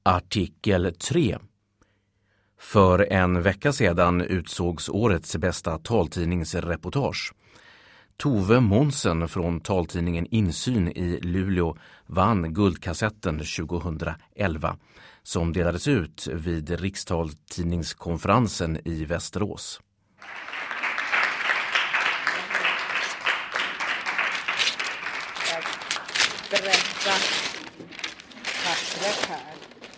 Artikel 3. För en vecka sedan utsågs årets bästa taltidningsreportage. Tove Månsen från taltidningen Insyn i Luleå vann Guldkassetten 2011 som delades ut vid Rikstaltidningskonferensen i Västerås. Berätta pappret här.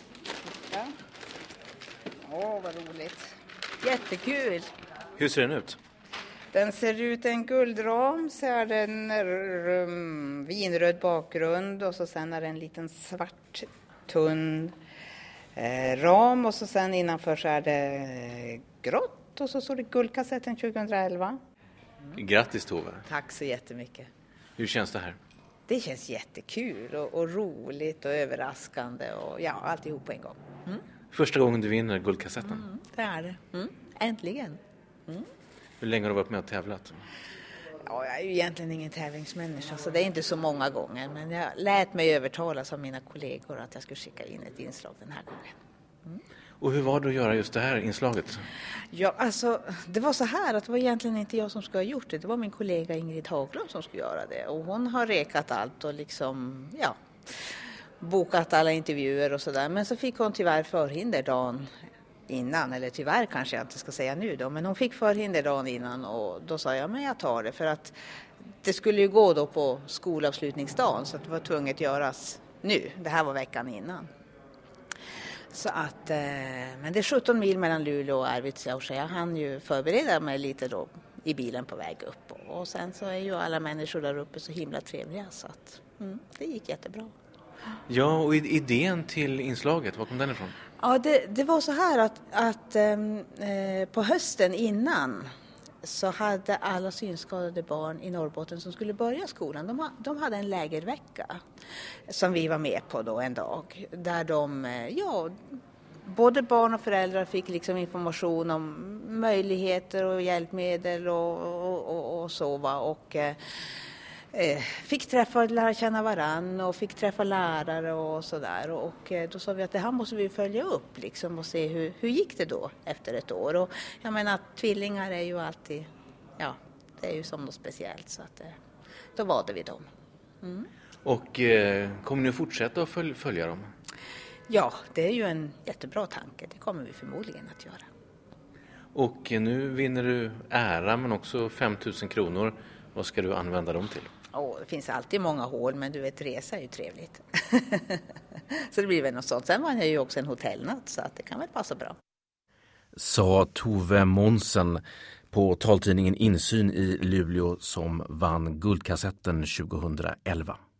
Vad roligt. Jättekul. Hur ser den ut? Den ser ut en guldram, så är den vinröd bakgrund och så sen är det en liten svart tunn ram och så sen innanför så är det grått och så står det Guldkassetten 2011. Grattis Tove. Tack så jättemycket. Hur känns det här? Det känns jättekul och roligt och överraskande och ja, alltihop på en gång. Mm. Första gången du vinner Guldkassetten? Det är det. Äntligen. Hur länge har du varit med och tävlat? Ja, jag är ju egentligen ingen tävlingsmänniska så det är inte så många gånger. Men jag lät mig övertalas av mina kollegor att jag skulle skicka in ett inslag den här gången. Och hur var det att göra just det här inslaget? Ja, alltså det var så här att det var egentligen inte jag som skulle ha gjort det. Det var min kollega Ingrid Haglund som skulle göra det. Och hon har rekat allt och liksom, ja, bokat alla intervjuer och sådär. Men så fick hon tyvärr förhinder dagen innan. Eller tyvärr kanske jag inte ska säga nu då. Men hon fick förhinder dagen innan och då sa jag, men jag tar det. För att det skulle ju gå då på skolavslutningsdagen så att det var tvunget göras nu. Det här var veckan innan. Så att, men det är 17 mil mellan Luleå och Arvidsjaur så jag hann ju förbereda mig lite då i bilen på väg upp. Och sen så är ju alla människor där uppe så himla trevliga så att det gick jättebra. Ja, och idén till inslaget, var kom den ifrån? Ja, det var så här att på hösten innan så hade alla synskadade barn i Norrbotten som skulle börja skolan, de hade en lägervecka som vi var med på då en dag. Där både barn och föräldrar fick liksom information om möjligheter och hjälpmedel och så va. Och fick träffa och lära känna varann och fick träffa lärare och sådär. Och då sa vi att det här måste vi följa upp liksom och se hur gick det då efter ett år. Och jag menar tvillingar är ju alltid, ja det är ju som något speciellt så att då valde vi dem. Och kommer ni att fortsätta att följa dem? Ja, det är ju en jättebra tanke. Det kommer vi förmodligen att göra. Och nu vinner du ära men också 5 000 kronor. Vad ska du använda dem till? Det finns alltid många hål men du vet resa är ju trevligt. Så det blir väl något sånt. Sen var jag ju också en hotellnatt så att det kan väl passa bra. Sa Tove Månsen på taltidningen Insyn i Luleå som vann Guldkassetten 2011.